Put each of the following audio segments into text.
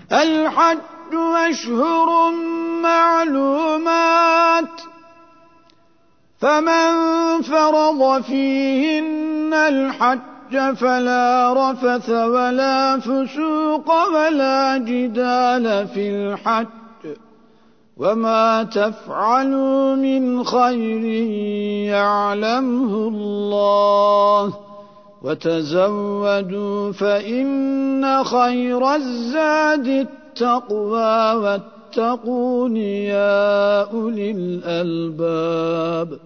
الحج أشهر معلومات، فمن فرض فيهن الحج فلا رفث ولا فسوق ولا جدال في الحج، وما تفعلوا من خير يعلمه الله، وتزودوا فإن خير الزاد التقوى واتقون يا أولي الألباب.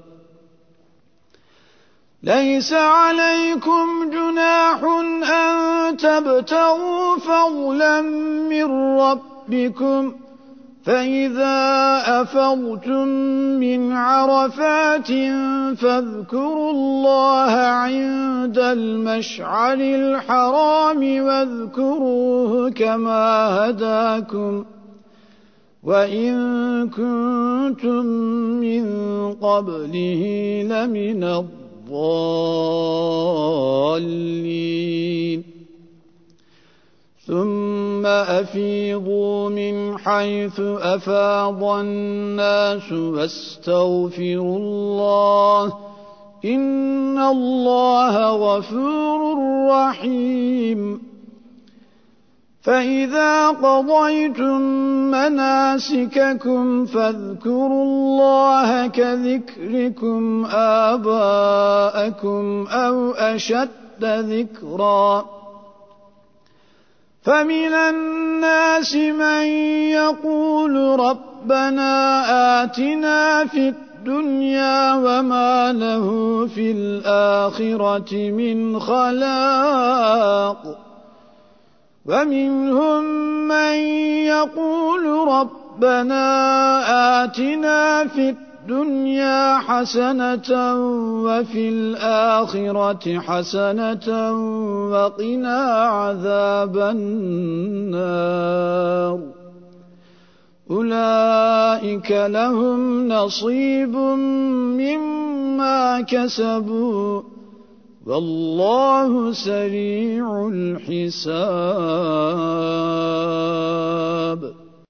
ليس عليكم جناح أن تبتغوا فضلا من ربكم، فإذا أفضتم من عرفات فاذكروا الله عند المشعر الحرام واذكروه كما هداكم، وإن كنتم من قبله لمن الضالين. ثم أفيضوا من حيث أفاض الناس واستغفروا الله، إن الله غفور رحيم. فإذا قضيتم مناسككم فاذكروا الله كذكركم آباءكم أو أشد ذكرا. فمن الناس من يقول ربنا آتنا في الدنيا وما له في الآخرة من خلاق، ومنهم من يقول ربنا آتنا في الدنيا حسنة وفي الآخرة حسنة وقنا عذاب النار. أولئك لهم نصيب مما كسبوا والله سريع الحساب.